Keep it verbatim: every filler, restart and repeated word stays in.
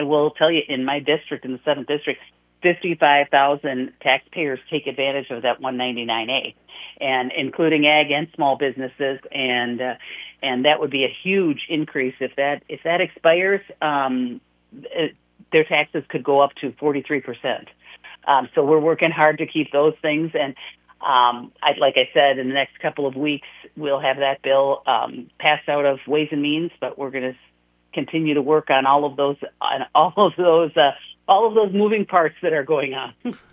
I will tell you, in my district, in the seventh district, fifty-five thousand taxpayers take advantage of that one ninety-nine A, and including ag and small businesses, and uh, and that would be a huge increase if that if that expires. Um, it, their taxes could go up to forty-three percent. Um, so we're working hard to keep those things, and um, I, like I said, in the next couple of weeks we'll have that bill um, passed out of Ways and Means, but we're going to continue to work on all of those on all of those uh, all of those moving parts that are going on.